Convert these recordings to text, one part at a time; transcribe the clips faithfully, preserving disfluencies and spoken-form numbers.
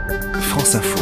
France Info.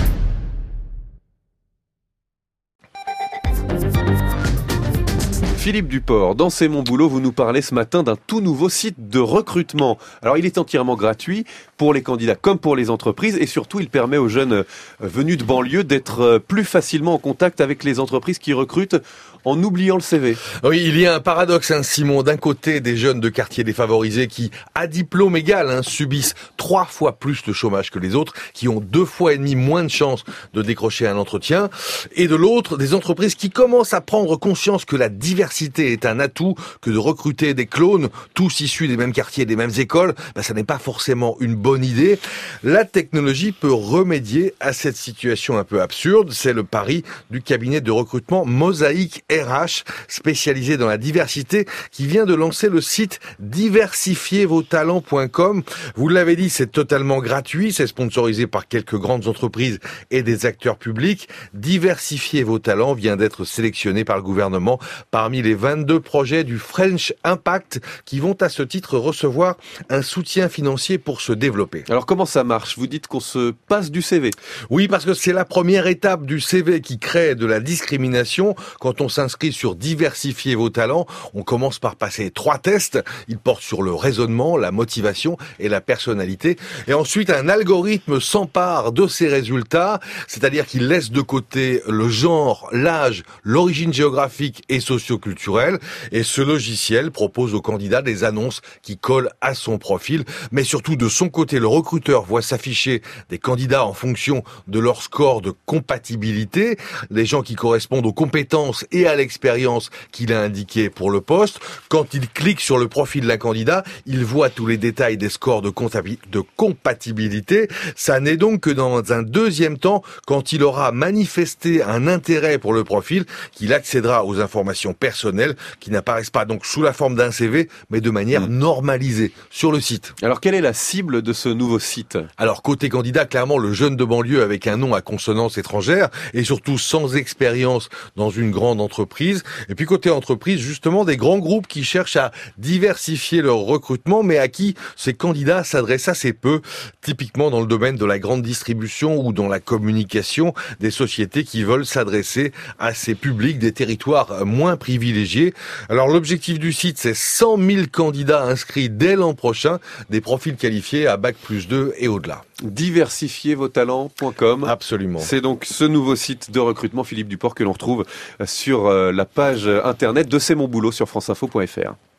Philippe Duport, dans C'est mon boulot, vous nous parlez ce matin d'un tout nouveau site de recrutement. Alors, il est entièrement gratuit pour les candidats comme pour les entreprises et surtout, il permet aux jeunes venus de banlieue d'être plus facilement en contact avec les entreprises qui recrutent en oubliant le C V. Oui, il y a un paradoxe, hein, Simon. D'un côté, des jeunes de quartiers défavorisés qui, à diplôme égal, hein, subissent trois fois plus de chômage que les autres, qui ont deux fois et demi moins de chances de décrocher un entretien. Et de l'autre, des entreprises qui commencent à prendre conscience que la diversité est un atout, que de recruter des clones, tous issus des mêmes quartiers, des mêmes écoles, ben, ça n'est pas forcément une bonne idée. La technologie peut remédier à cette situation un peu absurde. C'est le pari du cabinet de recrutement Mosaïque R H, spécialisé dans la diversité, qui vient de lancer le site diversifiez vos talents point com. Vous l'avez dit, c'est totalement gratuit, c'est sponsorisé par quelques grandes entreprises et des acteurs publics. Diversifiez vos talents vient d'être sélectionné par le gouvernement parmi les vingt-deux projets du French Impact qui vont à ce titre recevoir un soutien financier pour se développer. Alors comment ça marche? Vous dites qu'on se passe du C V. Oui, parce que c'est la première étape du C V qui crée de la discrimination. Quand on s'inscrit sur diversifier vos talents, on commence par passer trois tests. Ils portent sur le raisonnement, la motivation et la personnalité. Et ensuite, un algorithme s'empare de ces résultats, c'est-à-dire qu'il laisse de côté le genre, l'âge, l'origine géographique et socio-culturelle. Et ce logiciel propose au candidat des annonces qui collent à son profil. Mais surtout, de son côté, le recruteur voit s'afficher des candidats en fonction de leur score de compatibilité, des gens qui correspondent aux compétences et à l'expérience qu'il a indiqué pour le poste. Quand il clique sur le profil d'un candidat, il voit tous les détails des scores de, de compatibilité. Ça n'est donc que dans un deuxième temps, quand il aura manifesté un intérêt pour le profil, qu'il accédera aux informations personnelles qui n'apparaissent pas donc sous la forme d'un C V, mais de manière mmh. normalisée sur le site. Alors, quelle est la cible de ce nouveau site? Alors, côté candidat, clairement, le jeune de banlieue avec un nom à consonance étrangère et surtout sans expérience dans une grande entreprise. Et puis côté entreprise, justement, des grands groupes qui cherchent à diversifier leur recrutement, mais à qui ces candidats s'adressent assez peu, typiquement dans le domaine de la grande distribution ou dans la communication, des sociétés qui veulent s'adresser à ces publics des territoires moins privilégiés. Alors l'objectif du site, c'est cent mille candidats inscrits dès l'an prochain, des profils qualifiés à bac plus deux et au-delà. diversifiez vos talents point com. Absolument. C'est donc ce nouveau site de recrutement, Philippe Duport, que l'on retrouve sur la page internet de C'est mon boulot sur franceinfo point fr.